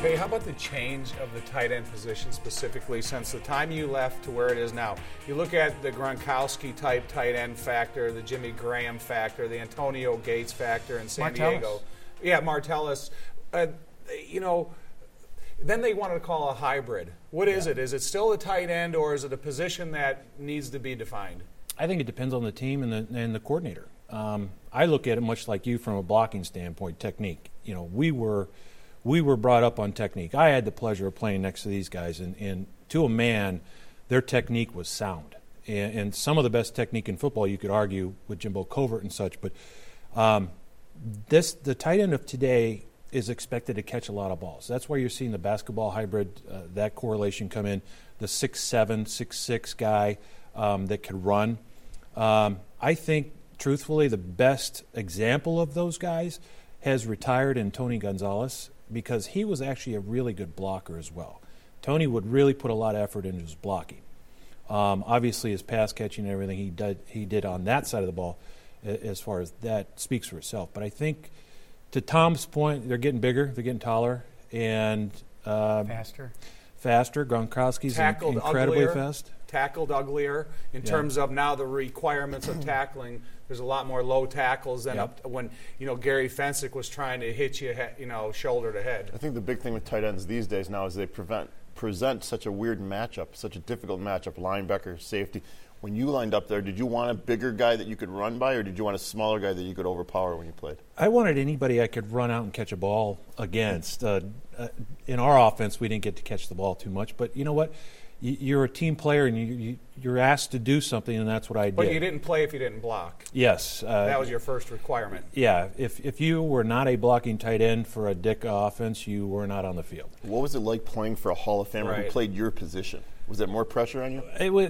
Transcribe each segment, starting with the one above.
Hey, how about the change of the tight end position specifically since the time you left to where it is now? You look at the Gronkowski-type tight end factor, the Jimmy Graham factor, the Antonio Gates factor in San Diego. Yeah, Martellus. Then they wanted to call a hybrid. What is it? Is it still a tight end, or is it a position that needs to be defined? I think it depends on the team and the coordinator. I look at it much like you from a blocking standpoint, technique. We were brought up on technique. I had the pleasure of playing next to these guys, and to a man, their technique was sound. And some of the best technique in football, you could argue, with Jimbo Covert and such. But the tight end of today is expected to catch a lot of balls. That's why you're seeing the basketball hybrid, that correlation come in, the 6'7", 6'6" guy that could run. I think, truthfully, the best example of those guys has retired in Tony Gonzalez, because he was actually a really good blocker as well. Tony would really put a lot of effort into his blocking. Obviously, his pass catching and everything he did on that side of the ball, as far as that, speaks for itself. But I think, to Tom's point, they're getting bigger, they're getting taller, and faster. Gronkowski's incredibly fast. Tackled uglier in terms of now the requirements of tackling. There's a lot more low tackles than when Gary Fensick was trying to hit you, shoulder to head. I think the big thing with tight ends these days now is they present such a weird matchup, such a difficult matchup, linebacker, safety. When you lined up there, did you want a bigger guy that you could run by, or did you want a smaller guy that you could overpower when you played? I wanted anybody I could run out and catch a ball against. In our offense, we didn't get to catch the ball too much, but you know what? You're a team player, and you're asked to do something, and that's what I did. But you didn't play if you didn't block. Yes. That was your first requirement. Yeah. If you were not a blocking tight end for a Dick offense, you were not on the field. What was it like playing for a Hall of Famer who played your position? Was there more pressure on you? It would.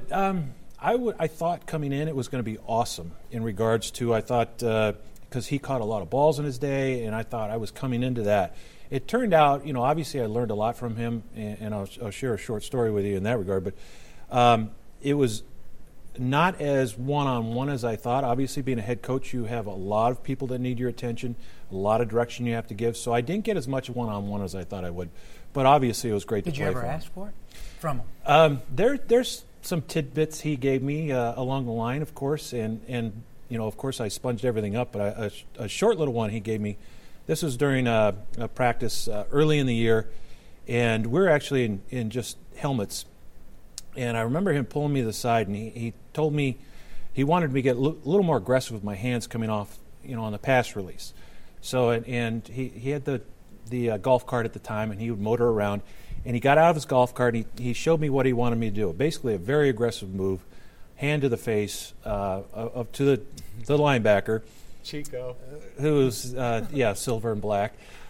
I thought coming in it was going to be awesome in regards to, I thought, because he caught a lot of balls in his day, and I thought I was coming into that. It turned out, obviously I learned a lot from him, and I'll share a short story with you in that regard, but it was not as one-on-one as I thought. Obviously, being a head coach, you have a lot of people that need your attention, a lot of direction you have to give, so I didn't get as much one-on-one as I thought I would, but obviously it was great to play for him. Did you ever ask for it from him? There's some tidbits he gave me along the line, of course, and of course I sponged everything up, but a short little one he gave me. This was during a practice early in the year, and we're actually in just helmets. And I remember him pulling me to the side, and he told me he wanted me to get a little more aggressive with my hands coming off, on the pass release. So, and he had the golf cart at the time, and he would motor around. And he got out of his golf cart, and he showed me what he wanted me to do. Basically a very aggressive move, hand to the face, up to the linebacker. Chico. Who's, silver and black.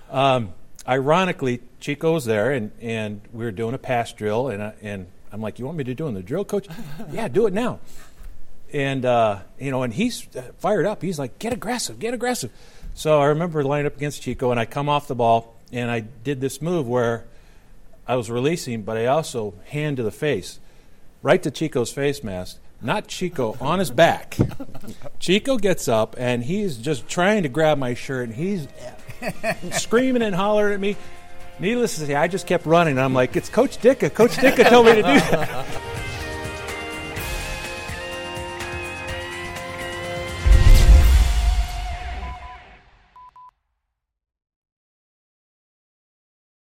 Ironically, Chico was there, and we were doing a pass drill, and I'm like, you want me to do in the drill, Coach? Yeah, do it now. And, and he's fired up. He's like, get aggressive. So I remember lining up against Chico, and I come off the ball, and I did this move where I was releasing, but I also hand to the face, right to Chico's face mask. Not Chico, on his back. Chico gets up, and he's just trying to grab my shirt, and he's screaming and hollering at me. Needless to say, I just kept running. I'm like, it's Coach Dicka. Coach Dicka told me to do that.